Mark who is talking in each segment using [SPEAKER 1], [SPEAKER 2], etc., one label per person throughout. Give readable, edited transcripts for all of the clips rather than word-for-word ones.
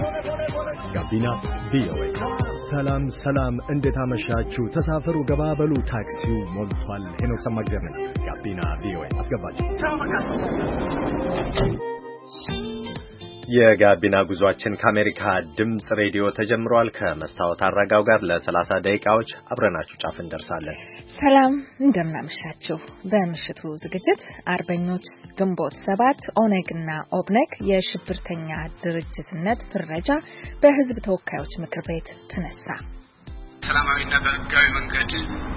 [SPEAKER 1] ጋቢና ቪኦኤ። ሰላም ሰላም፣ እንዴት አመሻችሁ? ተሳፈሩ፣ ገባበሉ፣ ታክሲው ሞልቷል። ሄኖክ ሰማግዘር ነኝ። ጋቢና ቪኦኤ አስገባችሁ። የጋቢና ጉዟችን ከአሜሪካ ድምጽ ሬዲዮ ተጀምሯል። ከመስታወት አረጋው ጋር ለ30 ደቂቃዎች አብረናችሁ ጫፍ እንደርሳለን።
[SPEAKER 2] ሰላም እንደምናመሻችሁ። በምሽቱ ዝግጅት አርበኞች ግንቦት 7 ኦነግና ኦብነግ የሽብርተኛ ድርጅትነት ፍረጃ በሕዝብ ተወካዮች ምክር ቤት ተነሳ።
[SPEAKER 3] ሰላማዊና በህጋዊ መንገድ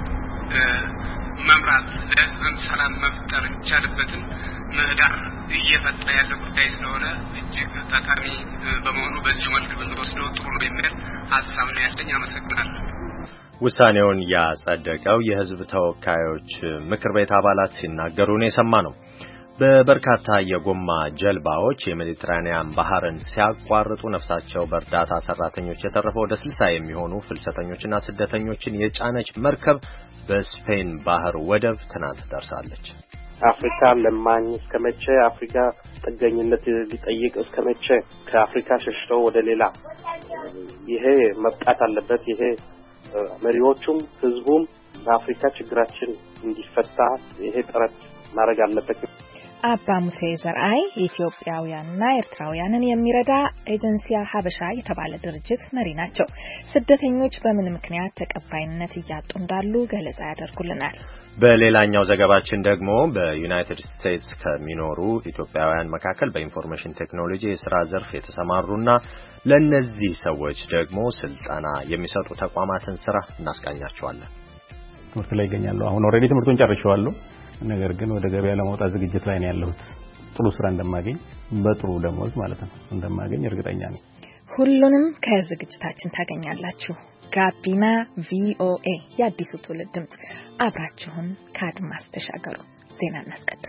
[SPEAKER 3] መምራት ለህዝብም ሰላም መፍጠር ይቻልበትን ምህዳር እየፈጠረ ያለ ጉዳይ ስለሆነ እጅግ ጠቃሚ በመሆኑ በዚህ መልክ ብንወስደው ጥሩ ነው የሚል ሀሳብ ነው ያለኝ። አመሰግናለሁ።
[SPEAKER 1] ውሳኔውን ያጸደቀው የህዝብ ተወካዮች ምክር ቤት አባላት ሲናገሩ ነው የሰማነው። በበርካታ የጎማ ጀልባዎች የሜዲትራኒያን ባህርን ሲያቋርጡ ነፍሳቸው በእርዳታ ሰራተኞች የተረፈው ወደ 60 የሚሆኑ ፍልሰተኞችና ስደተኞችን የጫነች መርከብ በስፔን ባህር ወደብ ትናንት ደርሳለች።
[SPEAKER 4] አፍሪካ ለማኝ እስከመቼ አፍሪካ ጥገኝነት ሊጠይቅ እስከመቼ ከአፍሪካ ሸሽተው ወደ ሌላ ይሄ መብቃት አለበት። ይሄ መሪዎቹም ህዝቡም በአፍሪካ ችግራችን እንዲፈታ ይሄ ጥረት ማድረግ አለበት።
[SPEAKER 2] አባ ሙሴ ዘርአይ ኢትዮጵያውያንና ኤርትራውያንን የሚረዳ ኤጀንሲያ ሀበሻ የተባለ ድርጅት መሪ ናቸው። ስደተኞች በምን ምክንያት ተቀባይነት እያጡ እንዳሉ ገለጻ ያደርጉልናል።
[SPEAKER 1] በሌላኛው ዘገባችን ደግሞ በዩናይትድ ስቴትስ ከሚኖሩ ኢትዮጵያውያን መካከል በኢንፎርሜሽን ቴክኖሎጂ የሥራ ዘርፍ የተሰማሩና ለነዚህ ሰዎች ደግሞ ስልጠና የሚሰጡ ተቋማትን ስራ እናስቃኛቸዋለን።
[SPEAKER 5] ትምህርት ላይ ይገኛሉ። አሁን ኦሬዲ ትምህርቱን ጨርሼዋለሁ። ነገር ግን ወደ ገበያ ለመውጣት ዝግጅት ላይ ነው ያለሁት። ጥሩ ስራ እንደማገኝ በጥሩ ደሞዝ ማለት ነው እንደማገኝ እርግጠኛ ነኝ።
[SPEAKER 2] ሁሉንም ከዝግጅታችን ታገኛላችሁ። ጋቢና ቪኦኤ የአዲሱ ትውልድ ድምጽ። አብራችሁን ከአድማስ ተሻገሩ። ዜና እናስቀድም።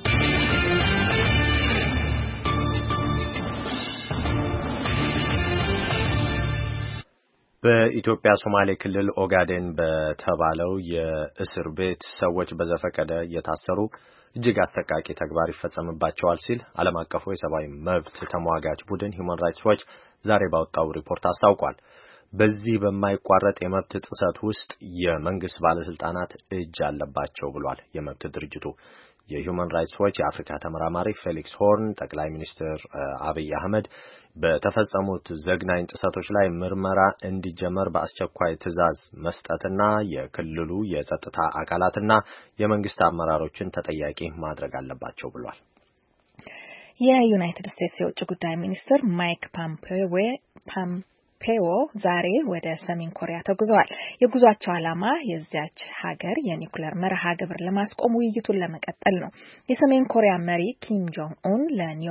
[SPEAKER 1] በኢትዮጵያ ሶማሌ ክልል ኦጋዴን በተባለው የእስር ቤት ሰዎች በዘፈቀደ እየታሰሩ እጅግ አሰቃቂ ተግባር ይፈጸምባቸዋል ሲል ዓለም አቀፉ የሰብአዊ መብት ተሟጋች ቡድን ሂውማን ራይትስ ዎች ዛሬ ባወጣው ሪፖርት አስታውቋል። በዚህ በማይቋረጥ የመብት ጥሰት ውስጥ የመንግስት ባለስልጣናት እጅ አለባቸው ብሏል የመብት ድርጅቱ። የሂውማን ራይትስ ዎች የአፍሪካ ተመራማሪ ፌሊክስ ሆርን ጠቅላይ ሚኒስትር አብይ አህመድ በተፈጸሙት ዘግናኝ ጥሰቶች ላይ ምርመራ እንዲጀመር በአስቸኳይ ትዕዛዝ መስጠትና የክልሉ የጸጥታ አካላትና የመንግስት አመራሮችን ተጠያቂ ማድረግ አለባቸው ብሏል።
[SPEAKER 2] የዩናይትድ ስቴትስ የውጭ ጉዳይ ሚኒስትር ማይክ ፖምፔዮ ዛሬ ወደ ሰሜን ኮሪያ ተጉዘዋል። የጉዟቸው ዓላማ የዚያች ሀገር የኒውክሌር መርሃ ግብር ለማስቆም ውይይቱን ለመቀጠል ነው። የሰሜን ኮሪያ መሪ ኪም ጆንግ ኡን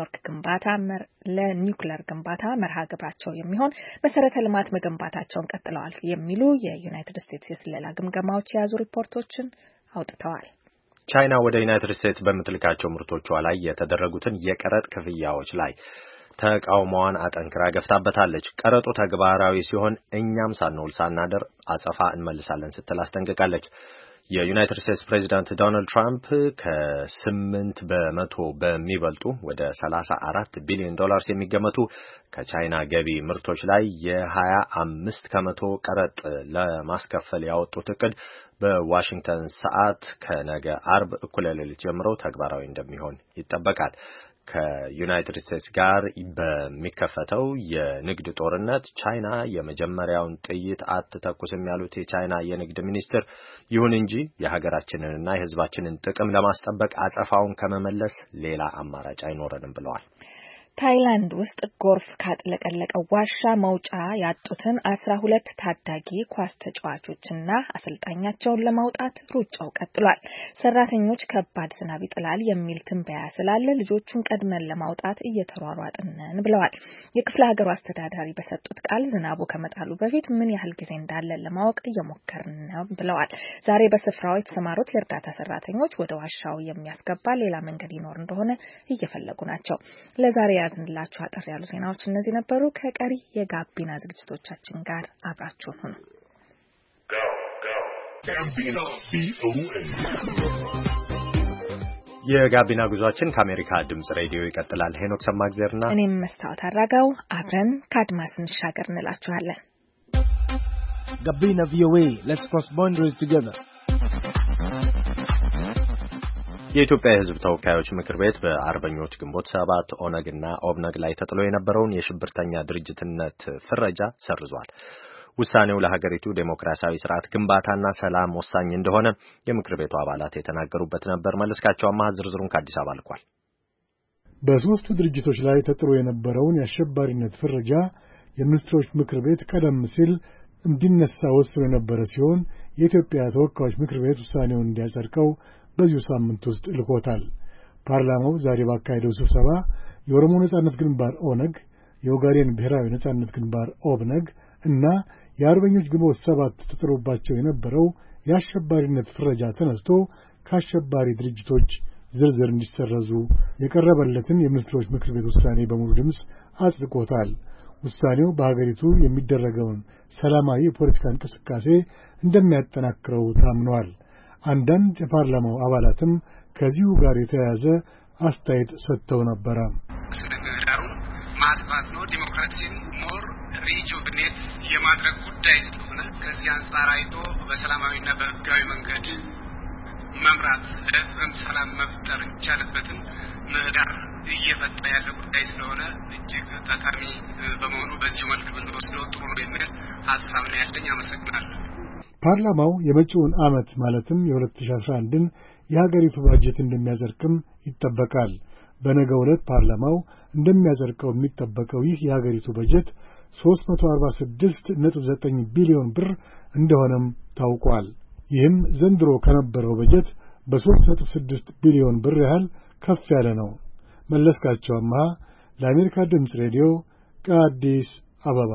[SPEAKER 2] ለኒውክሌር ግንባታ መርሃ ግብራቸው የሚሆን መሰረተ ልማት መገንባታቸውን ቀጥለዋል የሚሉ የዩናይትድ ስቴትስ የስለላ ግምገማዎች የያዙ ሪፖርቶችን አውጥተዋል።
[SPEAKER 1] ቻይና ወደ ዩናይትድ ስቴትስ በምትልካቸው ምርቶቿ ላይ የተደረጉትን የቀረጥ ክፍያዎች ላይ ተቃውሞዋን አጠንክራ ገፍታበታለች። ቀረጡ ተግባራዊ ሲሆን እኛም ሳንውል ሳናደር አጸፋ እንመልሳለን ስትል አስጠንቅቃለች። የዩናይትድ ስቴትስ ፕሬዚዳንት ዶናልድ ትራምፕ ከ8 በመቶ በሚበልጡ ወደ 34 ቢሊዮን ዶላርስ የሚገመቱ ከቻይና ገቢ ምርቶች ላይ የ25 ከመቶ ቀረጥ ለማስከፈል ያወጡት እቅድ በዋሽንግተን ሰዓት ከነገ አርብ እኩለ ሌሊት ጀምሮ ተግባራዊ እንደሚሆን ይጠበቃል። ከዩናይትድ ስቴትስ ጋር በሚከፈተው የንግድ ጦርነት ቻይና የመጀመሪያውን ጥይት አትተኩስም ያሉት የቻይና የንግድ ሚኒስትር፣ ይሁን እንጂ የሀገራችንንና የሕዝባችንን ጥቅም ለማስጠበቅ አጸፋውን ከመመለስ ሌላ አማራጭ አይኖረንም ብለዋል።
[SPEAKER 2] ታይላንድ ውስጥ ጎርፍ ካጥለቀለቀው ዋሻ መውጫ ያጡትን 12 ታዳጊ ኳስ ተጫዋቾችና አሰልጣኛቸውን ለማውጣት ሩጫው ቀጥሏል። ሰራተኞች ከባድ ዝናብ ይጥላል የሚል ትንበያ ስላለ ልጆቹን ቀድመን ለማውጣት እየተሯሯጥን ብለዋል። የክፍለ ሀገሩ አስተዳዳሪ በሰጡት ቃል ዝናቡ ከመጣሉ በፊት ምን ያህል ጊዜ እንዳለ ለማወቅ እየሞከርን ነው ብለዋል። ዛሬ በስፍራው የተሰማሩት የእርዳታ ሰራተኞች ወደ ዋሻው የሚያስገባ ሌላ መንገድ ይኖር እንደሆነ እየፈለጉ ናቸው። ለዛሬ ያዝንላችሁ አጠር ያሉ ዜናዎች እነዚህ ነበሩ። ከቀሪ የጋቢና ዝግጅቶቻችን ጋር አብራችሁን ሁኑ።
[SPEAKER 1] የጋቢና ጉዟችን ከአሜሪካ ድምጽ ሬዲዮ ይቀጥላል። ሄኖክ ሰማግዘርና
[SPEAKER 2] እኔም መስታወት አራጋው አብረን ከአድማስ እንሻገር እንላችኋለን።
[SPEAKER 6] ጋቢና ቪኦኤ Let's cross boundaries together።
[SPEAKER 1] የኢትዮጵያ የሕዝብ ተወካዮች ምክር ቤት በአርበኞች ግንቦት 7 ኦነግና ኦብነግ ላይ ተጥሎ የነበረውን የሽብርተኛ ድርጅትነት ፍረጃ ሰርዟል። ውሳኔው ለሀገሪቱ ዴሞክራሲያዊ ስርዓት ግንባታና ሰላም ወሳኝ እንደሆነ የምክር ቤቱ አባላት የተናገሩበት ነበር። መለስካቸው አማሃ ዝርዝሩን ከአዲስ አበባ ልኳል።
[SPEAKER 7] በሶስቱ ድርጅቶች ላይ ተጥሎ የነበረውን የአሸባሪነት ፍረጃ የሚኒስትሮች ምክር ቤት ቀደም ሲል እንዲነሳ ወስኖ የነበረ ሲሆን የኢትዮጵያ ተወካዮች ምክር ቤት ውሳኔውን እንዲያጸድቀው በዚሁ ሳምንት ውስጥ ልኮታል። ፓርላማው ዛሬ ባካሄደው ስብሰባ የኦሮሞ ነጻነት ግንባር ኦነግ፣ የኦጋዴን ብሔራዊ ነጻነት ግንባር ኦብነግ እና የአርበኞች ግንቦት 7 ተጥሎባቸው የነበረው የአሸባሪነት ፍረጃ ተነስቶ ከአሸባሪ ድርጅቶች ዝርዝር እንዲሰረዙ የቀረበለትን የሚኒስትሮች ምክር ቤት ውሳኔ በሙሉ ድምፅ አጽድቆታል። ውሳኔው በሀገሪቱ የሚደረገውን ሰላማዊ የፖለቲካ እንቅስቃሴ እንደሚያጠናክረው ታምኗል። አንዳንድ የፓርላማው አባላትም ከዚሁ ጋር የተያያዘ አስተያየት ሰጥተው ነበረ።
[SPEAKER 3] ማስፋት ነው ዲሞክራሲን ሞር ሪጁቬኔት የማድረግ ጉዳይ ስለሆነ ከዚህ አንጻር አይቶ በሰላማዊና በህጋዊ መንገድ መምራት ለህዝብም ሰላም መፍጠር ይቻልበትን ምህዳር እየፈጠረ ያለ ጉዳይ ስለሆነ እጅግ ጠቃሚ በመሆኑ በዚህ መልክ ብንወስደው ጥሩ ነው የሚል ሀሳብ ነው ያለኝ። አመሰግናለሁ።
[SPEAKER 7] ፓርላማው የመጪውን ዓመት ማለትም የ2011ን የሀገሪቱ ባጀት እንደሚያጸድቅም ይጠበቃል። በነገው ዕለት ፓርላማው እንደሚያጸድቀው የሚጠበቀው ይህ የሀገሪቱ በጀት 346.9 ቢሊዮን ብር እንደሆነም ታውቋል። ይህም ዘንድሮ ከነበረው በጀት በ3.6 ቢሊዮን ብር ያህል ከፍ ያለ ነው። መለስካቸው አማሃ ለአሜሪካ ድምፅ ሬዲዮ ከአዲስ አበባ።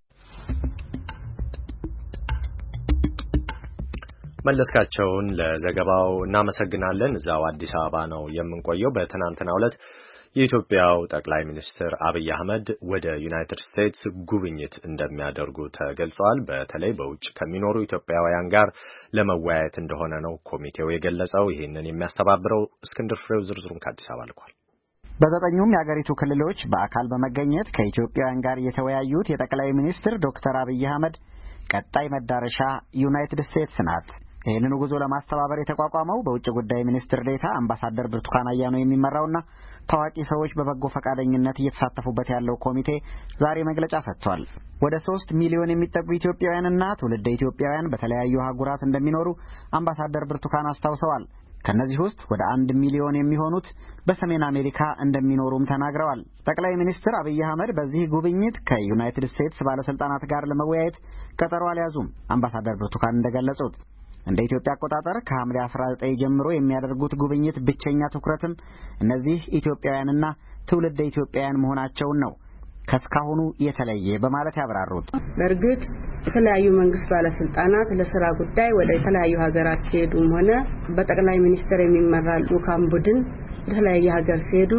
[SPEAKER 1] መለስካቸውን ለዘገባው እናመሰግናለን። እዛው አዲስ አበባ ነው የምንቆየው። በትናንትናው ዕለት የኢትዮጵያው ጠቅላይ ሚኒስትር አብይ አህመድ ወደ ዩናይትድ ስቴትስ ጉብኝት እንደሚያደርጉ ተገልጿል። በተለይ በውጭ ከሚኖሩ ኢትዮጵያውያን ጋር ለመወያየት እንደሆነ ነው ኮሚቴው የገለጸው። ይህንን የሚያስተባብረው እስክንድር ፍሬው ዝርዝሩን ከአዲስ አበባ ልኳል።
[SPEAKER 8] በዘጠኙም የአገሪቱ ክልሎች በአካል በመገኘት ከኢትዮጵያውያን ጋር የተወያዩት የጠቅላይ ሚኒስትር ዶክተር አብይ አህመድ ቀጣይ መዳረሻ ዩናይትድ ስቴትስ ናት። ይህንኑ ጉዞ ለማስተባበር የተቋቋመው በውጭ ጉዳይ ሚኒስትር ዴኤታ አምባሳደር ብርቱካን አያኖ የሚመራውና ታዋቂ ሰዎች በበጎ ፈቃደኝነት እየተሳተፉበት ያለው ኮሚቴ ዛሬ መግለጫ ሰጥቷል። ወደ 3 ሚሊዮን የሚጠጉ ኢትዮጵያውያንና ትውልደ ኢትዮጵያውያን በተለያዩ አህጉራት እንደሚኖሩ አምባሳደር ብርቱካን አስታውሰዋል። ከነዚህ ውስጥ ወደ 1 ሚሊዮን የሚሆኑት በሰሜን አሜሪካ እንደሚኖሩም ተናግረዋል። ጠቅላይ ሚኒስትር አብይ አህመድ በዚህ ጉብኝት ከዩናይትድ ስቴትስ ባለስልጣናት ጋር ለመወያየት ቀጠሮ አልያዙም። አምባሳደር ብርቱካን እንደገለጹት እንደ ኢትዮጵያ አቆጣጠር ከሐምሌ 19 ጀምሮ የሚያደርጉት ጉብኝት ብቸኛ ትኩረትም እነዚህ ኢትዮጵያውያንና ትውልደ ኢትዮጵያውያን መሆናቸውን ነው ከስካሁኑ የተለየ በማለት ያብራሩት።
[SPEAKER 9] በእርግጥ የተለያዩ መንግስት ባለስልጣናት ለሥራ ጉዳይ ወደ የተለያዩ ሀገራት ሲሄዱም ሆነ በጠቅላይ ሚኒስትር የሚመራ ልዑካን ቡድን የተለያየ ሀገር ሲሄዱ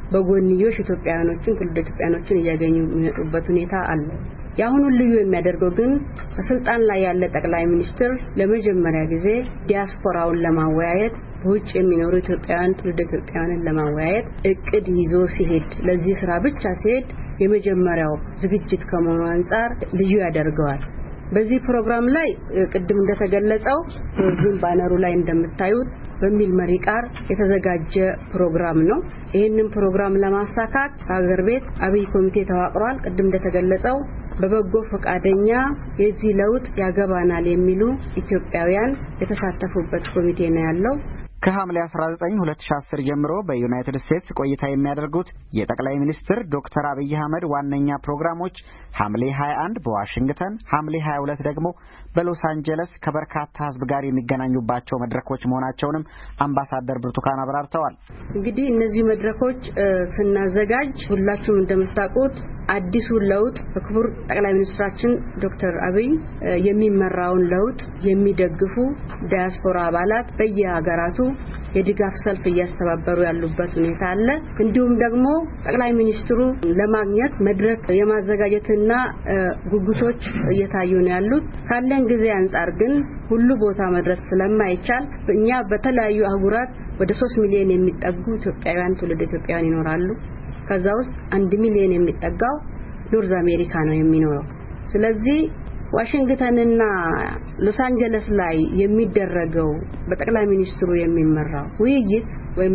[SPEAKER 9] በጎንዮሽ ኢትዮጵያውያኖችን ትውልደ ኢትዮጵያውያኖችን እያገኙ የሚመጡበት ሁኔታ አለ። ያሁኑ ልዩ የሚያደርገው ግን በስልጣን ላይ ያለ ጠቅላይ ሚኒስትር ለመጀመሪያ ጊዜ ዲያስፖራውን ለማወያየት በውጭ የሚኖሩ ኢትዮጵያውያን ትውልደ ኢትዮጵያውያንን ለማወያየት እቅድ ይዞ ሲሄድ ለዚህ ስራ ብቻ ሲሄድ የመጀመሪያው ዝግጅት ከመሆኑ አንፃር ልዩ ያደርገዋል። በዚህ ፕሮግራም ላይ ቅድም እንደተገለጸው በዚህ ባነሩ ላይ እንደምታዩት በሚል መሪ ቃል የተዘጋጀ ፕሮግራም ነው። ይህንን ፕሮግራም ለማሳካት ሀገር ቤት አብይ ኮሚቴ ተዋቅሯል። ቅድም እንደተገለጸው በበጎ ፈቃደኛ የዚህ ለውጥ ያገባናል የሚሉ ኢትዮጵያውያን የተሳተፉበት ኮሚቴ ነው ያለው።
[SPEAKER 8] ከሐምሌ 19 2010 ጀምሮ በዩናይትድ ስቴትስ ቆይታ የሚያደርጉት የጠቅላይ ሚኒስትር ዶክተር አብይ አህመድ ዋነኛ ፕሮግራሞች ሐምሌ 21 በዋሽንግተን፣ ሐምሌ 22 ደግሞ በሎስ አንጀለስ ከበርካታ ሕዝብ ጋር የሚገናኙባቸው መድረኮች መሆናቸውንም አምባሳደር ብርቱካን አብራርተዋል።
[SPEAKER 9] እንግዲህ እነዚህ መድረኮች ስናዘጋጅ ሁላችሁም እንደምታውቁት አዲሱ ለውጥ በክቡር ጠቅላይ ሚኒስትራችን ዶክተር አብይ የሚመራውን ለውጥ የሚደግፉ ዲያስፖራ አባላት በየሀገራቱ የድጋፍ ሰልፍ እያስተባበሩ ያሉበት ሁኔታ አለ። እንዲሁም ደግሞ ጠቅላይ ሚኒስትሩ ለማግኘት መድረክ የማዘጋጀትና ጉጉቶች እየታዩ ነው ያሉት። ካለን ጊዜ አንፃር ግን ሁሉ ቦታ መድረስ ስለማይቻል እኛ በተለያዩ አህጉራት ወደ 3 ሚሊዮን የሚጠጉ ኢትዮጵያውያን ትውልደ ኢትዮጵያውያን ይኖራሉ። ከዛ ውስጥ 1 ሚሊዮን የሚጠጋው ኖርዝ አሜሪካ ነው የሚኖረው። ስለዚህ ዋሽንግተንና ሎስ አንጀለስ ላይ የሚደረገው በጠቅላይ ሚኒስትሩ የሚመራው ውይይት ወይም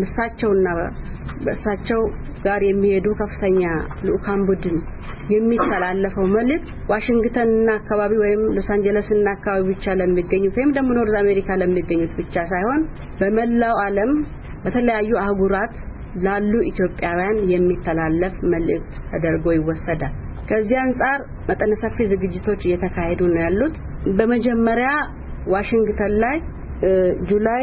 [SPEAKER 9] እሳቸው ጋር የሚሄዱ ከፍተኛ ልኡካን ቡድን የሚተላለፈው መልእክት ዋሽንግተንና አካባቢ ወይም ሎስ አንጀለስና አካባቢ ብቻ ለሚገኙት ወይም ደግሞ ኖርዝ አሜሪካ ለሚገኙት ብቻ ሳይሆን በመላው ዓለም በተለያዩ አህጉራት ላሉ ኢትዮጵያውያን የሚተላለፍ መልእክት ተደርጎ ይወሰዳል። ከዚህ አንፃር መጠነ ሰፊ ዝግጅቶች እየተካሄዱ ነው ያሉት። በመጀመሪያ ዋሽንግተን ላይ ጁላይ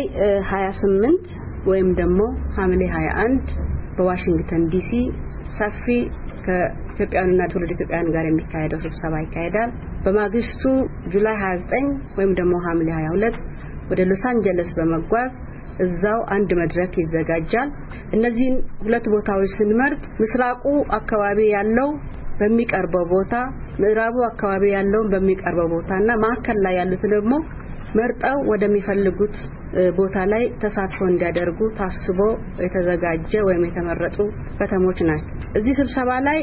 [SPEAKER 9] 28 ወይም ደግሞ ሐምሌ 21 በዋሽንግተን ዲሲ ሰፊ ከኢትዮጵያውያንና ትውልደ ኢትዮጵያውያን ጋር የሚካሄደው ስብሰባ ይካሄዳል። በማግስቱ ጁላይ 29 ወይም ደግሞ ሐምሌ 22 ወደ ሎስ አንጀለስ በመጓዝ እዛው አንድ መድረክ ይዘጋጃል። እነዚህን ሁለት ቦታዎች ስንመርጥ ምስራቁ አካባቢ ያለው በሚቀርበው ቦታ፣ ምዕራቡ አካባቢ ያለው በሚቀርበው ቦታና ማዕከል ላይ ያሉት ደግሞ መርጠው ወደሚፈልጉት ቦታ ላይ ተሳትፎ እንዲያደርጉ ታስቦ የተዘጋጀ ወይም የተመረጡ ከተሞች ናቸው። እዚህ ስብሰባ ላይ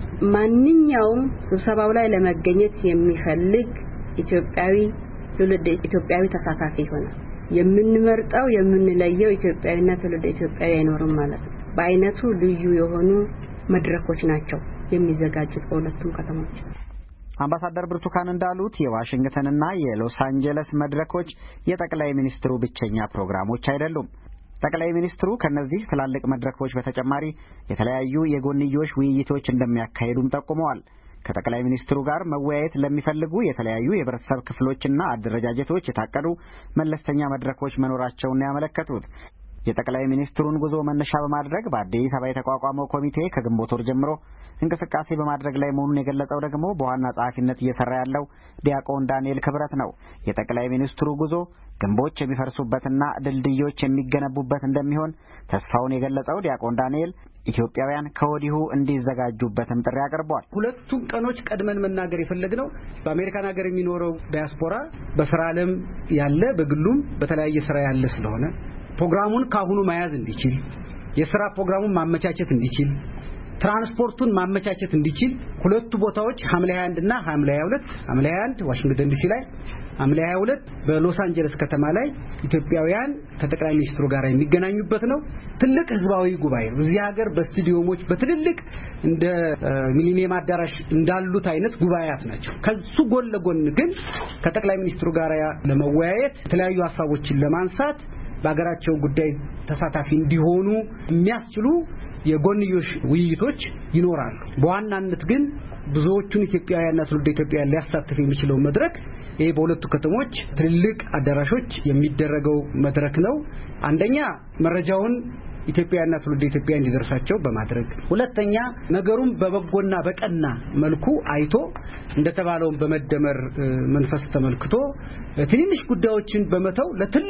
[SPEAKER 9] ማንኛውም ስብሰባው ላይ ለመገኘት የሚፈልግ ኢትዮጵያዊ ትውልደ ኢትዮጵያዊ ተሳታፊ ይሆናል። የምንመርጠው የምንለየው ኢትዮጵያዊና ትውልደ ኢትዮጵያዊ አይኖርም ማለት ነው። በአይነቱ ልዩ የሆኑ መድረኮች ናቸው የሚዘጋጁት በሁለቱም ከተሞች።
[SPEAKER 8] አምባሳደር ብርቱካን እንዳሉት የዋሽንግተንና የሎስ አንጀለስ መድረኮች የጠቅላይ ሚኒስትሩ ብቸኛ ፕሮግራሞች አይደሉም። ጠቅላይ ሚኒስትሩ ከነዚህ ትላልቅ መድረኮች በተጨማሪ የተለያዩ የጎንዮሽ ውይይቶች እንደሚያካሂዱም ጠቁመዋል። ከጠቅላይ ሚኒስትሩ ጋር መወያየት ለሚፈልጉ የተለያዩ የህብረተሰብ ክፍሎችና አደረጃጀቶች የታቀዱ መለስተኛ መድረኮች መኖራቸውን ያመለከቱት የጠቅላይ ሚኒስትሩን ጉዞ መነሻ በማድረግ በአዲስ አበባ የተቋቋመው ኮሚቴ ከግንቦት ወር ጀምሮ እንቅስቃሴ በማድረግ ላይ መሆኑን የገለጸው ደግሞ በዋና ጸሐፊነት እየሰራ ያለው ዲያቆን ዳንኤል ክብረት ነው። የጠቅላይ ሚኒስትሩ ጉዞ ግንቦች የሚፈርሱበትና ድልድዮች የሚገነቡበት እንደሚሆን ተስፋውን የገለጸው ዲያቆን ዳንኤል ኢትዮጵያውያን ከወዲሁ እንዲዘጋጁበትም ጥሪ አቅርቧል።
[SPEAKER 10] ሁለቱም ቀኖች ቀድመን መናገር የፈለግነው በአሜሪካን ሀገር የሚኖረው ዲያስፖራ በስራ ዓለም ያለ በግሉም በተለያየ ስራ ያለ ስለሆነ ፕሮግራሙን ካሁኑ መያዝ እንዲችል፣ የሥራ ፕሮግራሙን ማመቻቸት እንዲችል፣ ትራንስፖርቱን ማመቻቸት እንዲችል ሁለቱ ቦታዎች ሐምሌ 21 እና ሐምሌ 22 ሐምሌ 21 ዋሽንግተን ዲሲ ላይ ሐምሌ 22 በሎስ አንጀለስ ከተማ ላይ ኢትዮጵያውያን ከጠቅላይ ሚኒስትሩ ጋር የሚገናኙበት ነው። ትልቅ ህዝባዊ ጉባኤ ነው። እዚህ ሀገር በስቱዲዮሞች በትልልቅ እንደ ሚሊኒየም አዳራሽ እንዳሉት አይነት ጉባኤያት ናቸው። ከሱ ጎን ለጎን ግን ከጠቅላይ ሚኒስትሩ ጋር ለመወያየት የተለያዩ ሐሳቦችን ለማንሳት በአገራቸው ጉዳይ ተሳታፊ እንዲሆኑ የሚያስችሉ የጎንዮሽ ውይይቶች ይኖራሉ። በዋናነት ግን ብዙዎቹን ኢትዮጵያውያንና ትውልደ ኢትዮጵያውያን ሊያሳትፍ የሚችለው መድረክ ይሄ በሁለቱ ከተሞች ትልልቅ አዳራሾች የሚደረገው መድረክ ነው። አንደኛ መረጃውን ኢትዮጵያውያንና ትውልደ ኢትዮጵያውያን እንዲደርሳቸው በማድረግ፣ ሁለተኛ ነገሩን በበጎና በቀና መልኩ አይቶ እንደተባለው በመደመር መንፈስ ተመልክቶ ትንንሽ ጉዳዮችን በመተው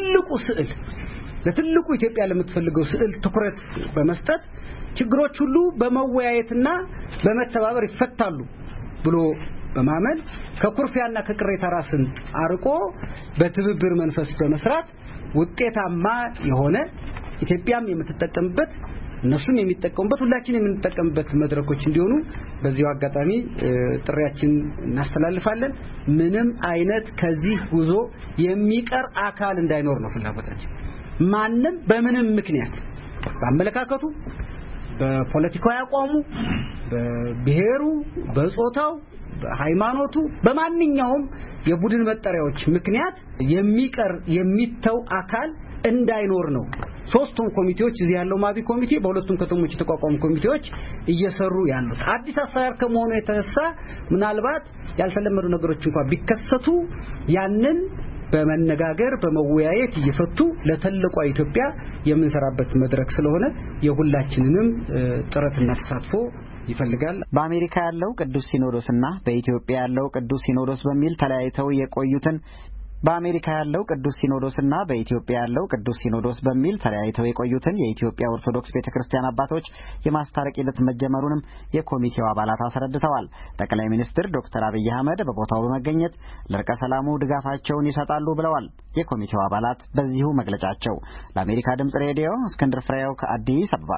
[SPEAKER 10] ለትልቁ ኢትዮጵያ ለምትፈልገው ስዕል ትኩረት በመስጠት ችግሮች ሁሉ በመወያየትና በመተባበር ይፈታሉ ብሎ በማመን ከኩርፊያና ከቅሬታ ራስን አርቆ በትብብር መንፈስ በመስራት ውጤታማ የሆነ ኢትዮጵያም የምትጠቀምበት እነሱም የሚጠቀሙበት ሁላችንም የምንጠቀምበት መድረኮች እንዲሆኑ በዚሁ አጋጣሚ ጥሪያችን እናስተላልፋለን። ምንም አይነት ከዚህ ጉዞ የሚቀር አካል እንዳይኖር ነው ፍላጎታችን። ማንም በምንም ምክንያት በአመለካከቱ፣ በፖለቲካዊ አቋሙ፣ በብሔሩ፣ በጾታው፣ በሃይማኖቱ፣ በማንኛውም የቡድን መጠሪያዎች ምክንያት የሚተው አካል እንዳይኖር ነው። ሶስቱም ኮሚቴዎች እዚህ ያለው ማቢ ኮሚቴ በሁለቱም ከተሞች የተቋቋሙ ኮሚቴዎች እየሰሩ ያሉት አዲስ አሰራር ከመሆኑ የተነሳ ምናልባት ያልተለመዱ ነገሮች እንኳን ቢከሰቱ ያንን በመነጋገር በመወያየት እየፈቱ ለተለቋ ኢትዮጵያ የምንሰራበት መድረክ ስለሆነ የሁላችንንም ጥረትና ተሳትፎ ይፈልጋል።
[SPEAKER 8] በአሜሪካ ያለው ቅዱስ ሲኖዶስና በኢትዮጵያ ያለው ቅዱስ ሲኖዶስ በሚል ተለያይተው የቆዩትን በአሜሪካ ያለው ቅዱስ ሲኖዶስና በኢትዮጵያ ያለው ቅዱስ ሲኖዶስ በሚል ተለያይተው የቆዩትን የኢትዮጵያ ኦርቶዶክስ ቤተክርስቲያን አባቶች የማስታረቅ ሂደት መጀመሩንም የኮሚቴው አባላት አስረድተዋል። ጠቅላይ ሚኒስትር ዶክተር አብይ አህመድ በቦታው በመገኘት ለእርቀ ሰላሙ ድጋፋቸውን ይሰጣሉ ብለዋል የኮሚቴው አባላት በዚሁ መግለጫቸው። ለአሜሪካ ድምጽ ሬዲዮ እስክንድር ፍሬው ከአዲስ አበባ።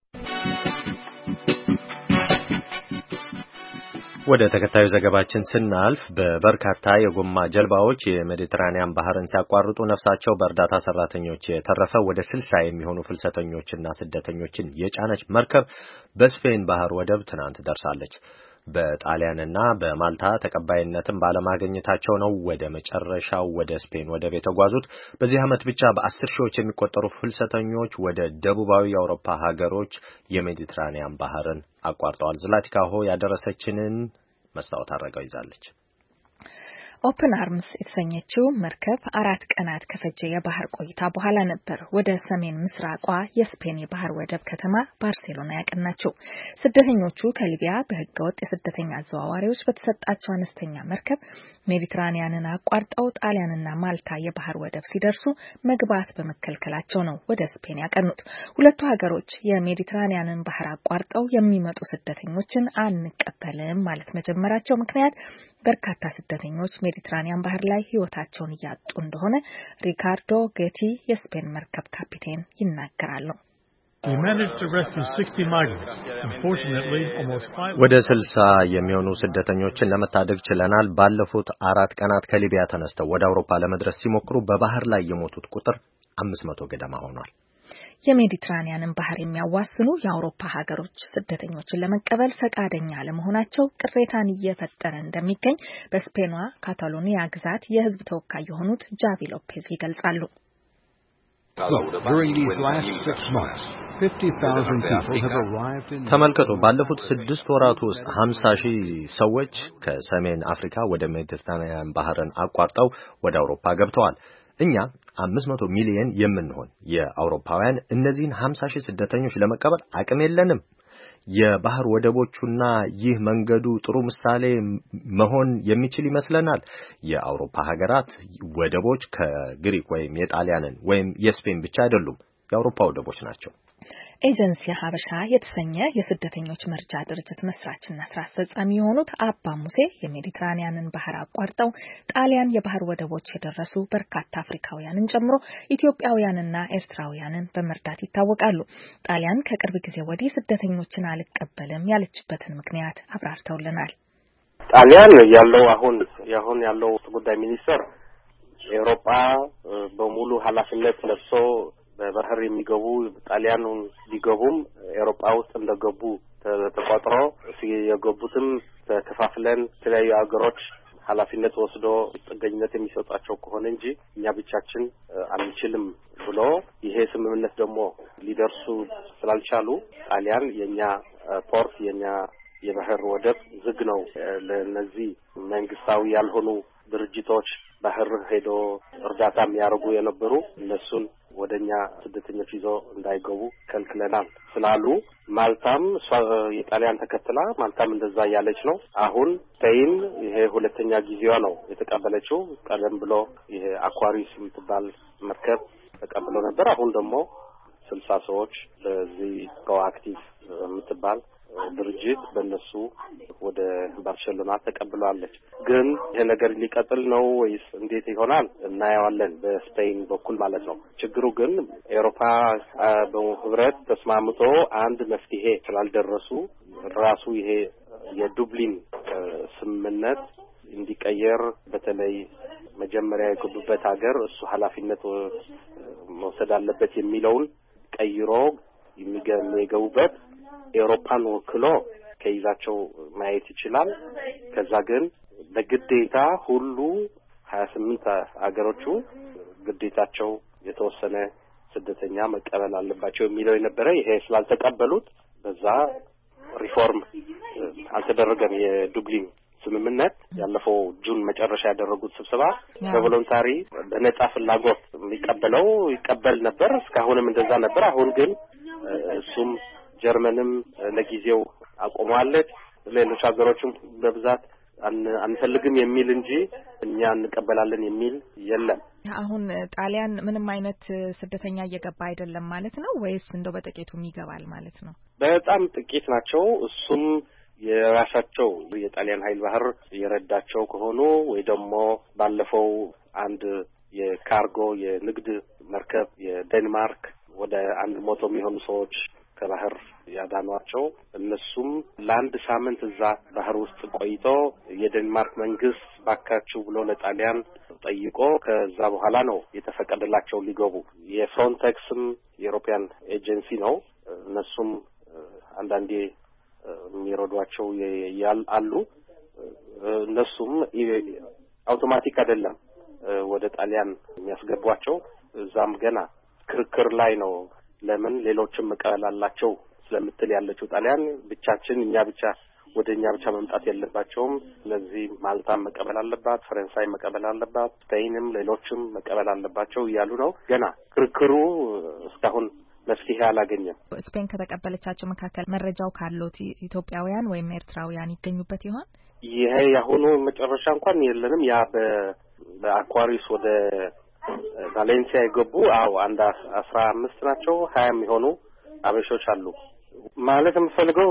[SPEAKER 1] ወደ ተከታዩ ዘገባችን ስናልፍ በበርካታ የጎማ ጀልባዎች የሜዲትራኒያን ባህርን ሲያቋርጡ ነፍሳቸው በእርዳታ ሰራተኞች የተረፈ ወደ 60 የሚሆኑ ፍልሰተኞችና ስደተኞችን የጫነች መርከብ በስፔን ባህር ወደብ ትናንት ደርሳለች። በጣሊያንና በማልታ ተቀባይነትን ባለማግኘታቸው ነው ወደ መጨረሻው ወደ ስፔን ወደብ የተጓዙት። በዚህ ዓመት ብቻ በ10 ሺዎች የሚቆጠሩ ፍልሰተኞች ወደ ደቡባዊ የአውሮፓ ሀገሮች የሜዲትራኒያን ባህርን አቋርጠዋል። ዝላቲካሆ ያደረሰችንን መስታወት አድርገው ይዛለች።
[SPEAKER 2] ኦፕን አርምስ የተሰኘችው መርከብ 4 ቀናት ከፈጀ የባህር ቆይታ በኋላ ነበር ወደ ሰሜን ምስራቋ የስፔን የባህር ወደብ ከተማ ባርሴሎና ያቀናቸው። ስደተኞቹ ከሊቢያ በህገወጥ የስደተኛ አዘዋዋሪዎች በተሰጣቸው አነስተኛ መርከብ ሜዲትራኒያንን አቋርጠው ጣሊያንና ማልታ የባህር ወደብ ሲደርሱ መግባት በመከልከላቸው ነው ወደ ስፔን ያቀኑት። ሁለቱ ሀገሮች የሜዲትራኒያንን ባህር አቋርጠው የሚመጡ ስደተኞችን አንቀበልም ማለት መጀመራቸው ምክንያት በርካታ ስደተኞች ሜዲትራኒያን ባህር ላይ ህይወታቸውን እያጡ እንደሆነ ሪካርዶ ጌቲ የስፔን መርከብ ካፒቴን ይናገራሉ።
[SPEAKER 1] ወደ 60 የሚሆኑ ስደተኞችን ለመታደግ ችለናል። ባለፉት 4 ቀናት ከሊቢያ ተነስተው ወደ አውሮፓ ለመድረስ ሲሞክሩ በባህር ላይ የሞቱት ቁጥር 500 ገደማ ሆኗል።
[SPEAKER 2] የሜዲትራኒያንን ባህር የሚያዋስኑ የአውሮፓ ሀገሮች ስደተኞችን ለመቀበል ፈቃደኛ አለመሆናቸው ቅሬታን እየፈጠረ እንደሚገኝ በስፔኗ ካታሎኒያ ግዛት የህዝብ ተወካይ የሆኑት ጃቪ ሎፔዝ ይገልጻሉ።
[SPEAKER 1] ተመልከቱ፣ ባለፉት 6 ወራት ውስጥ 50,000 ሰዎች ከሰሜን አፍሪካ ወደ ሜዲትራኒያን ባህርን አቋርጠው ወደ አውሮፓ ገብተዋል። እኛ 500 ሚሊዮን የምንሆን የአውሮፓውያን እነዚህን 50,000 ስደተኞች ለመቀበል አቅም የለንም። የባህር ወደቦቹና ይህ መንገዱ ጥሩ ምሳሌ መሆን የሚችል ይመስለናል። የአውሮፓ ሀገራት ወደቦች ከግሪክ ወይም የጣሊያንን ወይም የስፔን ብቻ አይደሉም፣ የአውሮፓ ወደቦች ናቸው።
[SPEAKER 2] ኤጀንሲ ሀበሻ የተሰኘ የስደተኞች መርጃ ድርጅት መስራችና ስራ አስፈጻሚ የሆኑት አባ ሙሴ የሜዲትራኒያንን ባህር አቋርጠው ጣሊያን የባህር ወደቦች የደረሱ በርካታ አፍሪካውያንን ጨምሮ ኢትዮጵያውያንና ኤርትራውያንን በመርዳት ይታወቃሉ። ጣሊያን ከቅርብ ጊዜ ወዲህ ስደተኞችን አልቀበልም ያለችበትን ምክንያት አብራርተውልናል።
[SPEAKER 4] ጣሊያን አሁን ያለው ጉዳይ ሚኒስትር ኤውሮፓ በሙሉ ኃላፊነት ለብሶ በባህር የሚገቡ ጣሊያኑን ሊገቡም ኤውሮፓ ውስጥ እንደገቡ ተቆጥሮ የገቡትም ተከፋፍለን የተለያዩ ሀገሮች ኃላፊነት ወስዶ ጥገኝነት የሚሰጣቸው ከሆነ እንጂ እኛ ብቻችን አንችልም ብሎ ይሄ ስምምነት ደግሞ ሊደርሱ ስላልቻሉ ጣሊያን የኛ ፖርት የኛ የባህር ወደብ ዝግ ነው ለነዚህ መንግስታዊ ያልሆኑ ድርጅቶች ባህር ሄዶ እርዳታ የሚያደርጉ የነበሩ እነሱን ወደኛ ስደተኞች ይዞ እንዳይገቡ ከልክለናል ስላሉ ማልታም የጣሊያን ተከትላ ማልታም እንደዛ ያለች ነው። አሁን ስፔን ይሄ ሁለተኛ ጊዜዋ ነው የተቀበለችው። ቀደም ብሎ ይሄ አኳሪስ የምትባል መርከብ ተቀብሎ ነበር። አሁን ደግሞ 60 ሰዎች በዚህ ፕሮአክቲቭ የምትባል ድርጅት በእነሱ ወደ ባርሴሎና ተቀብላለች። ግን ይሄ ነገር ሊቀጥል ነው ወይስ እንዴት ይሆናል እናየዋለን፣ በስፔን በኩል ማለት ነው። ችግሩ ግን ኤውሮፓ በህብረት ተስማምቶ አንድ መፍትሄ ስላልደረሱ ራሱ ይሄ የዱብሊን ስምምነት እንዲቀየር በተለይ መጀመሪያ የገቡበት ሀገር እሱ ኃላፊነት መውሰድ አለበት የሚለውን ቀይሮ የሚገቡበት ኤውሮፓን ወክሎ ከይዛቸው ማየት ይችላል። ከዛ ግን በግዴታ ሁሉ 28 ሀገሮቹ ግዴታቸው የተወሰነ ስደተኛ መቀበል አለባቸው የሚለው የነበረ ይሄ ስላልተቀበሉት በዛ ሪፎርም አልተደረገም። የዱብሊን ስምምነት ያለፈው ጁን መጨረሻ ያደረጉት ስብሰባ በቮለንታሪ በነጻ ፍላጎት የሚቀበለው ይቀበል ነበር። እስካሁንም እንደዛ ነበር። አሁን ግን እሱም ጀርመንም ለጊዜው አቆሟለች። ሌሎች ሀገሮችም በብዛት አንፈልግም የሚል እንጂ እኛ እንቀበላለን የሚል የለም።
[SPEAKER 2] አሁን ጣሊያን ምንም አይነት ስደተኛ እየገባ አይደለም ማለት ነው ወይስ እንደው በጥቂቱም ይገባል ማለት ነው?
[SPEAKER 4] በጣም ጥቂት ናቸው። እሱም የራሳቸው የጣሊያን ኃይል ባህር የረዳቸው ከሆኑ ወይ ደግሞ ባለፈው አንድ የካርጎ የንግድ መርከብ የዴንማርክ ወደ 100 የሚሆኑ ሰዎች ከባህር ያዳኗቸው እነሱም ለአንድ ሳምንት እዛ ባህር ውስጥ ቆይቶ የዴንማርክ መንግስት ባካችሁ ብሎ ለጣሊያን ጠይቆ ከዛ በኋላ ነው የተፈቀደላቸው ሊገቡ። የፍሮንቴክስም የዩሮፒያን ኤጀንሲ ነው። እነሱም አንዳንዴ የሚረዷቸው አሉ። እነሱም አውቶማቲክ አይደለም ወደ ጣሊያን የሚያስገቧቸው። እዛም ገና ክርክር ላይ ነው። ለምን ሌሎችም መቀበል አላቸው ስለምትል ያለችው ጣሊያን ብቻችን እኛ ብቻ መምጣት የለባቸውም። ስለዚህ ማልታም መቀበል አለባት፣ ፈረንሳይ መቀበል አለባት፣ ስፔንም ሌሎችም መቀበል አለባቸው እያሉ ነው። ገና ክርክሩ እስካሁን መፍትሄ አላገኘም።
[SPEAKER 2] ስፔን ከተቀበለቻቸው መካከል መረጃው ካሉት ኢትዮጵያውያን ወይም ኤርትራውያን ይገኙበት ይሆን?
[SPEAKER 4] ይሄ ያሁኑ መጨረሻ እንኳን የለንም። ያ በአኳሪስ ወደ ቫሌንሲያ የገቡ አንድ 15 ናቸው። 20 የሚሆኑ አበሾች አሉ። ማለት የምፈልገው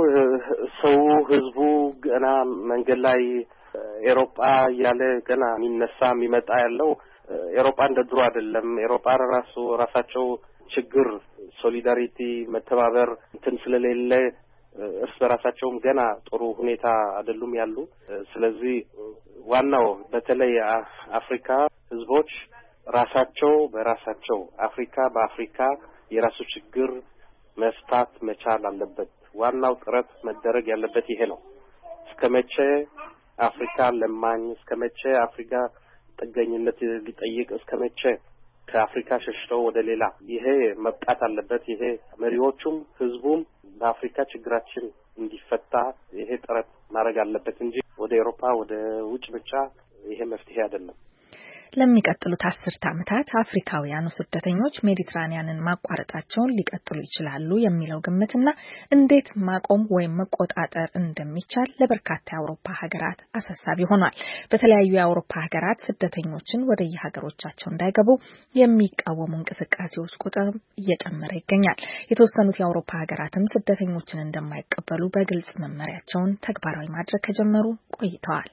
[SPEAKER 4] ህዝቡ ገና መንገድ ላይ ኤሮፓ ያለ ገና የሚነሳ የሚመጣ ያለው ኤሮፓ እንደ ድሮ አይደለም። ኤሮፓ ራሳቸው ችግር ሶሊዳሪቲ መተባበር እንትን ስለሌለ እርስ በራሳቸውም ገና ጥሩ ሁኔታ አይደሉም ያሉ። ስለዚህ ዋናው በተለይ አፍሪካ ህዝቦች ራሳቸው በራሳቸው አፍሪካ በአፍሪካ የራሱ ችግር መፍታት መቻል አለበት። ዋናው ጥረት መደረግ ያለበት ይሄ ነው። እስከመቼ አፍሪካ ለማኝ፣ እስከመቼ አፍሪካ ጥገኝነት ሊጠይቅ፣ እስከመቼ ከአፍሪካ ሸሽተው ወደ ሌላ? ይሄ መብቃት አለበት። ይሄ መሪዎቹም ህዝቡም በአፍሪካ ችግራችን እንዲፈታ ይሄ ጥረት ማድረግ አለበት እንጂ ወደ አውሮፓ ወደ ውጭ ብቻ ይሄ መፍትሄ አይደለም።
[SPEAKER 2] ለሚቀጥሉት 10 ዓመታት አፍሪካውያኑ ስደተኞች ሜዲትራኒያንን ማቋረጣቸውን ሊቀጥሉ ይችላሉ የሚለው ግምትና እንዴት ማቆም ወይም መቆጣጠር እንደሚቻል ለበርካታ የአውሮፓ ሀገራት አሳሳቢ ሆኗል። በተለያዩ የአውሮፓ ሀገራት ስደተኞችን ወደ የሀገሮቻቸው እንዳይገቡ የሚቃወሙ እንቅስቃሴዎች ቁጥር እየጨመረ ይገኛል። የተወሰኑት የአውሮፓ ሀገራትም ስደተኞችን እንደማይቀበሉ በግልጽ መመሪያቸውን ተግባራዊ ማድረግ ከጀመሩ ቆይተዋል።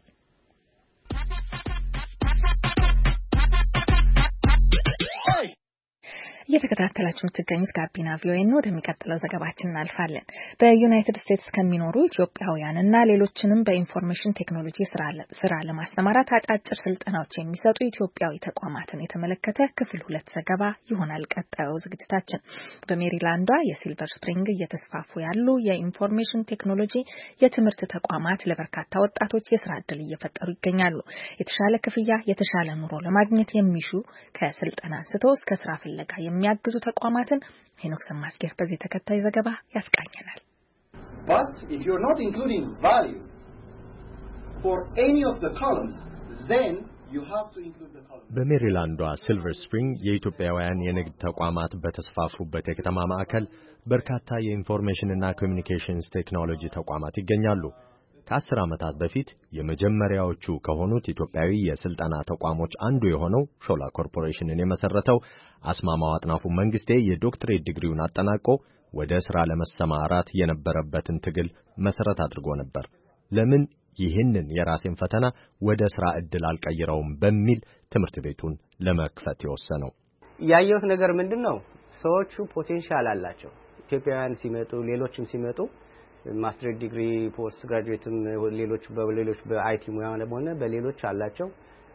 [SPEAKER 2] እየተከታተላችሁ የምትገኙት ጋቢና ቪኦኤ ነው። ወደሚቀጥለው ዘገባችን እናልፋለን። በዩናይትድ ስቴትስ ከሚኖሩ ኢትዮጵያውያንና ሌሎችንም በኢንፎርሜሽን ቴክኖሎጂ ስራ ለማስተማራት አጫጭር ስልጠናዎች የሚሰጡ ኢትዮጵያዊ ተቋማትን የተመለከተ ክፍል 2 ዘገባ ይሆናል ቀጣዩ ዝግጅታችን። በሜሪላንዷ የሲልቨር ስፕሪንግ እየተስፋፉ ያሉ የኢንፎርሜሽን ቴክኖሎጂ የትምህርት ተቋማት ለበርካታ ወጣቶች የስራ ዕድል እየፈጠሩ ይገኛሉ። የተሻለ ክፍያ፣ የተሻለ ኑሮ ለማግኘት የሚሹ ከስልጠና አንስቶ እስከ ስራ ፍለጋ የሚያግዙ ተቋማትን ሄኖክ ሰማስጌር በዚህ ተከታይ ዘገባ ያስቃኘናል።
[SPEAKER 11] But if you're not including value for any of the columns, then you have to include the columns.
[SPEAKER 1] በሜሪላንዷ ሲልቨር ስፕሪንግ የኢትዮጵያውያን የንግድ ተቋማት በተስፋፉበት የከተማ ማዕከል በርካታ የኢንፎርሜሽንና ኮሚኒኬሽንስ ቴክኖሎጂ ተቋማት ይገኛሉ። ከ10 ዓመታት በፊት የመጀመሪያዎቹ ከሆኑት ኢትዮጵያዊ የስልጠና ተቋሞች አንዱ የሆነው ሾላ ኮርፖሬሽንን የመሰረተው አስማማው አጥናፉ መንግስቴ የዶክትሬት ዲግሪውን አጠናቆ ወደ ስራ ለመሰማራት የነበረበትን ትግል መሰረት አድርጎ ነበር። ለምን ይህንን የራሴን ፈተና ወደ ስራ ዕድል አልቀይረውም በሚል ትምህርት ቤቱን ለመክፈት የወሰነው።
[SPEAKER 12] ያየሁት ነገር ምንድነው? ሰዎቹ ፖቴንሻል አላቸው። ኢትዮጵያውያን ሲመጡ ሌሎችም ሲመጡ ማስተር ዲግሪ ፖስት ግራጁዌትም ሌሎች በአይቲ ሙያ ሆነ በሌሎች አላቸው።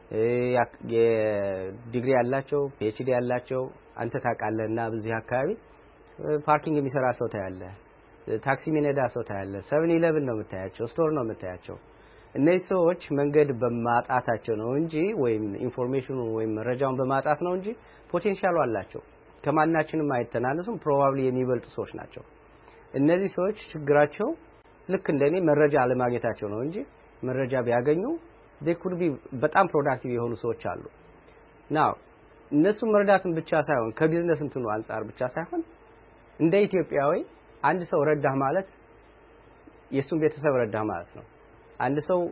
[SPEAKER 12] የዲግሪ ያላቸው ፒኤችዲ ያላቸው አንተ ታውቃለህና በዚህ አካባቢ ፓርኪንግ የሚሰራ ሰው ታያለ፣ ታክሲ የሚነዳ ሰው ታያለ፣ 7-11 ነው የምታያቸው፣ ስቶር ነው የምታያቸው። እነዚህ ሰዎች መንገድ በማጣታቸው ነው እንጂ ወይም ኢንፎርሜሽኑ ወይም መረጃውን በማጣት ነው እንጂ ፖቴንሻሉ አላቸው። ከማናችንም አይተናነሱም። ፕሮባብሊ የሚበልጡ ሰዎች ናቸው። እነዚህ ሰዎች ችግራቸው ልክ እንደኔ መረጃ አለማግኘታቸው ነው እንጂ መረጃ ቢያገኙ they could be በጣም ፕሮዳክቲቭ የሆኑ ሰዎች አሉ። ናው እነሱ መረዳትን ብቻ ሳይሆን ከቢዝነስ እንትኑ አንፃር ብቻ ሳይሆን እንደ ኢትዮጵያዊ አንድ ሰው ረዳህ ማለት የሱን ቤተሰብ ረዳህ ማለት ነው። አንድ ሰው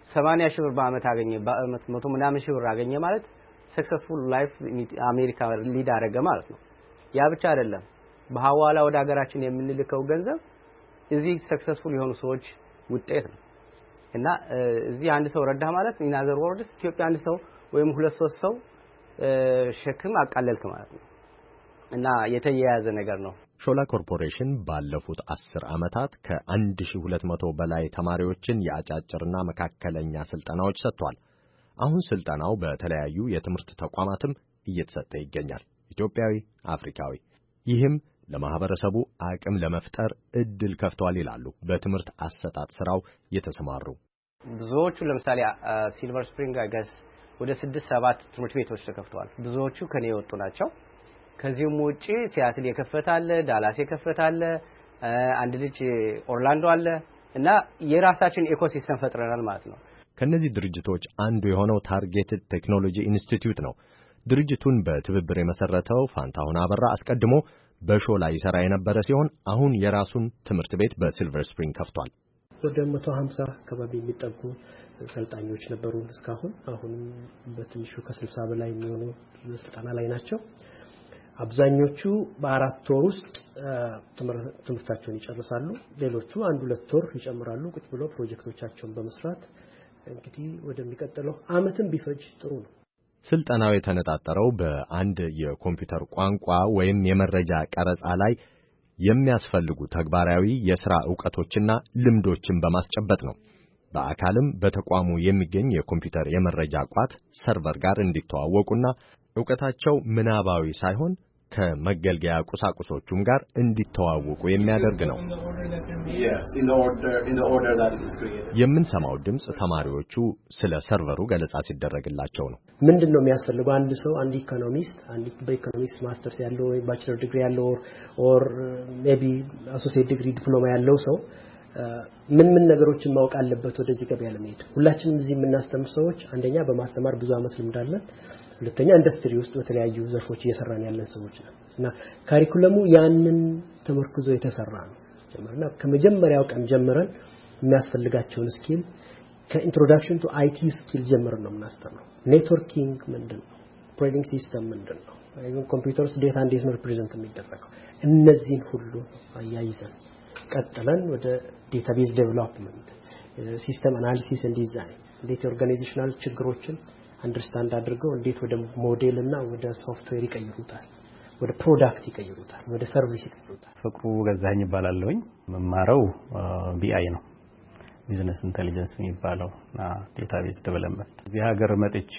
[SPEAKER 12] 80 ሺህ ብር በአመት አገኘ በአመት 100 ምናምን ሺህ ብር አገኘ ማለት ሰክሰስፉል ላይፍ አሜሪካ ሊድ አደረገ ማለት ነው። ያ ብቻ አይደለም። በሐዋላ ወደ ሀገራችን የምንልከው ገንዘብ እዚህ ሰክሰስፉል የሆኑ ሰዎች ውጤት ነው እና እዚህ አንድ ሰው ረዳ ማለት in other words ኢትዮጵያ አንድ ሰው ወይም 2-3 ሰው ሸክም አቃለልክ ማለት ነው እና የተያያዘ ነገር ነው።
[SPEAKER 1] ሾላ ኮርፖሬሽን ባለፉት 10 ዓመታት ከ1200 በላይ ተማሪዎችን የአጫጭርና መካከለኛ ስልጠናዎች ሰጥቷል። አሁን ስልጠናው በተለያዩ የትምህርት ተቋማትም እየተሰጠ ይገኛል። ኢትዮጵያዊ፣ አፍሪካዊ። ይህም ለማህበረሰቡ አቅም ለመፍጠር እድል ከፍቷል ይላሉ በትምህርት አሰጣጥ ስራው የተሰማሩ
[SPEAKER 12] ብዙዎቹ። ለምሳሌ ሲልቨር ስፕሪንግ አጋስ ወደ 6-7 ትምህርት ቤቶች ተከፍተዋል። ብዙዎቹ ከኔ የወጡ ናቸው። ከዚህም ውጪ ሲያትል የከፈታለ፣ ዳላስ የከፈታለ፣ አንድ ልጅ ኦርላንዶ አለ እና የራሳችን ኢኮሲስተም ፈጥረናል ማለት ነው።
[SPEAKER 1] ከነዚህ ድርጅቶች አንዱ የሆነው ታርጌትድ ቴክኖሎጂ ኢንስቲትዩት ነው። ድርጅቱን በትብብር የመሰረተው ፋንታሁን አበራ አስቀድሞ በሾላ ይሰራ የነበረ ሲሆን አሁን የራሱን ትምህርት ቤት በሲልቨር ስፕሪንግ ከፍቷል።
[SPEAKER 13] ወደ 150 አካባቢ የሚጠጉ ሰልጣኞች ነበሩ እስካሁን። አሁንም በትንሹ ከ60 በላይ የሚሆኑ ስልጠና ላይ ናቸው። አብዛኞቹ በ4 ወር ውስጥ ትምህርታቸውን ይጨርሳሉ። ሌሎቹ 1-2 ወር ይጨምራሉ ቁጭ ብለው ፕሮጀክቶቻቸውን በመስራት እንግዲህ ወደሚቀጥለው አመትም ቢፈጅ ጥሩ ነው።
[SPEAKER 1] ስልጠናው የተነጣጠረው በአንድ የኮምፒውተር ቋንቋ ወይም የመረጃ ቀረጻ ላይ የሚያስፈልጉ ተግባራዊ የሥራ ዕውቀቶችና ልምዶችን በማስጨበጥ ነው። በአካልም በተቋሙ የሚገኝ የኮምፒውተር የመረጃ ቋት ሰርቨር ጋር እንዲተዋወቁና ዕውቀታቸው ምናባዊ ሳይሆን ከመገልገያ ቁሳቁሶቹም ጋር እንዲተዋወቁ የሚያደርግ ነው። የምንሰማው ድምጽ ተማሪዎቹ ስለ ሰርቨሩ ገለጻ ሲደረግላቸው ነው።
[SPEAKER 13] ምንድነው የሚያስፈልገው? አንድ ሰው አንድ ኢኮኖሚስት በኢኮኖሚክስ ማስተርስ ያለው ወይ ባችለር ዲግሪ ያለው ኦር ሜቢ አሶሲኤት ዲግሪ ዲፕሎማ ያለው ሰው ምን ነገሮችን ማወቅ አለበት ወደዚህ ገበያ ለመሄድ? ሁላችንም እዚህ የምናስተምር ሰዎች አንደኛ በማስተማር ብዙ አመት ልምድ አለን። ሁለተኛ ኢንዱስትሪ ውስጥ በተለያዩ ዘርፎች እየሰራን ያለን ሰዎች ነን እና ካሪኩለሙ ያንን ተመርኩዞ የተሰራ ነው። ጀመርና ከመጀመሪያው ቀን ጀምረን የሚያስፈልጋቸውን ስኪል ከኢንትሮዳክሽን ቱ አይቲ ስኪል ጀምረን ነው የምናስተምረው። ኔትወርኪንግ ምንድነው? ኦፕሬቲንግ ሲስተም ምንድነው? ኮምፒውተርስ ዴታ እንዴት ነው ሪፕሬዘንት የሚደረገው? እነዚህን ሁሉ አያይዘን ቀጥለን ወደ ዴታቤዝ ዴቨሎፕመንት፣ ሲስተም አናሊሲስ ኤንድ ዲዛይን፣ እንዴት ኦርጋናይዜሽናል ችግሮችን አንደርስታንድ አድርገው እንዴት ወደ ሞዴል እና ወደ ሶፍትዌር ይቀይሩታል፣ ወደ ፕሮዳክት ይቀይሩታል፣ ወደ ሰርቪስ ይቀይሩታል።
[SPEAKER 5] ፍቅሩ ገዛኸኝ ይባላለሁኝ። መማረው ቢአይ ነው፣ ቢዝነስ ኢንተለጀንስ የሚባለው እና ዴታቤዝ ዴቨሎፕመንት። እዚህ ሀገር መጥቼ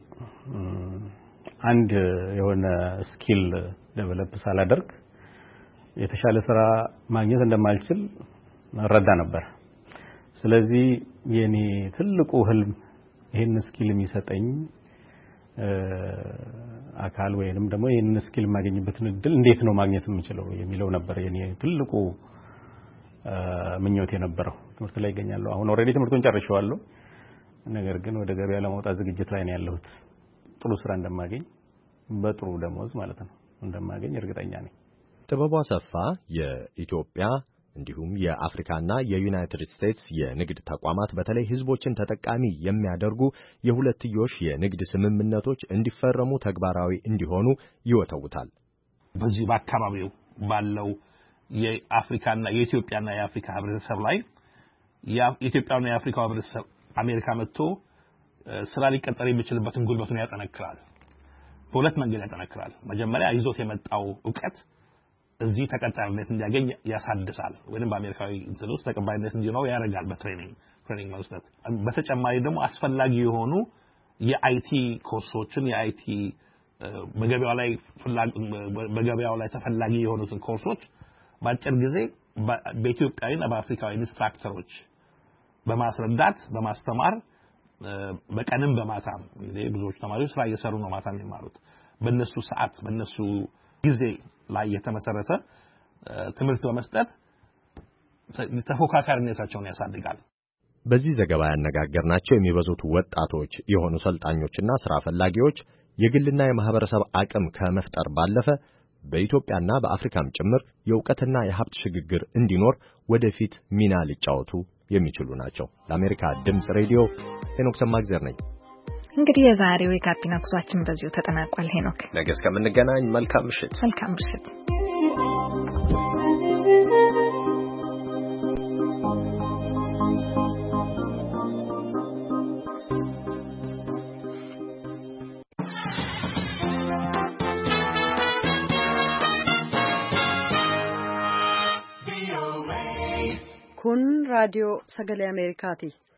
[SPEAKER 5] አንድ የሆነ ስኪል ዴቨሎፕ ሳላደርግ የተሻለ ስራ ማግኘት እንደማልችል ረዳ ነበር። ስለዚህ የኔ ትልቁ ህልም ይሄን ስኪል የሚሰጠኝ አካል ወይንም ደግሞ ይሄን ስኪል ማግኘትበትን እድል እንዴት ነው ማግኘት የምችለው የሚለው ነበር የኔ ትልቁ ምኞት የነበረው። ትምህርት ላይ ይገኛለሁ። አሁን ኦሬዲ ትምህርቱን ጨርሼዋለሁ። ነገር ግን ወደ ገበያ ለመውጣት ዝግጅት ላይ ነው ያለሁት። ጥሩ ስራ እንደማገኝ በጥሩ ደሞዝ ማለት ነው እንደማገኝ እርግጠኛ ነኝ።
[SPEAKER 1] ጥበቡ አሰፋ የኢትዮጵያ እንዲሁም የአፍሪካና የዩናይትድ ስቴትስ የንግድ ተቋማት በተለይ ህዝቦችን ተጠቃሚ የሚያደርጉ የሁለትዮሽ የንግድ ስምምነቶች እንዲፈረሙ ተግባራዊ እንዲሆኑ ይወተውታል።
[SPEAKER 14] በዚህ በአካባቢው ባለው የአፍሪካና የኢትዮጵያና የአፍሪካ ህብረተሰብ ላይ የኢትዮጵያና የአፍሪካ ህብረተሰብ አሜሪካ መጥቶ ስራ ሊቀጠር የሚችልበትን ጉልበቱን ያጠነክራል። በሁለት መንገድ ያጠነክራል። መጀመሪያ ይዞት የመጣው ዕውቀት እዚህ ተቀጣይነት እንዲያገኝ ያሳድሳል፣ ወይንም በአሜሪካዊ እንትን ውስጥ ተቀባይነት እንዲኖር ያደርጋል በትሬኒንግ መስጠት። በተጨማሪ ደግሞ አስፈላጊ የሆኑ የአይቲ ኮርሶችን የአይቲ በገበያው ላይ ተፈላጊ የሆኑትን ኮርሶች በአጭር ጊዜ በኢትዮጵያዊና በአፍሪካዊ ኢንስትራክተሮች በማስረዳት በማስተማር በቀንም በማታም እንግዲህ ብዙዎች ተማሪዎች ስራ እየሰሩ ነው ማታ የሚማሩት በእነሱ ሰዓት በእነሱ ጊዜ ላይ የተመሰረተ ትምህርት በመስጠት ተፎካካሪነታቸውን ያሳድጋል።
[SPEAKER 1] በዚህ ዘገባ ያነጋገርናቸው የሚበዙት ወጣቶች የሆኑ ሰልጣኞችና ስራ ፈላጊዎች የግልና የማህበረሰብ አቅም ከመፍጠር ባለፈ በኢትዮጵያና በአፍሪካም ጭምር የዕውቀትና የሀብት ሽግግር እንዲኖር ወደፊት ሚና ሊጫወቱ የሚችሉ ናቸው። ለአሜሪካ ድምፅ ሬዲዮ ሄኖክ ሰማግዘር ነኝ።
[SPEAKER 2] እንግዲህ የዛሬው የጋቢና ጉዟችን በዚሁ ተጠናቋል። ሄኖክ፣
[SPEAKER 1] ነገ እስከምንገናኝ መልካም ምሽት።
[SPEAKER 2] መልካም ምሽት።
[SPEAKER 15] kun raadiyoo sagalee Ameerikaati.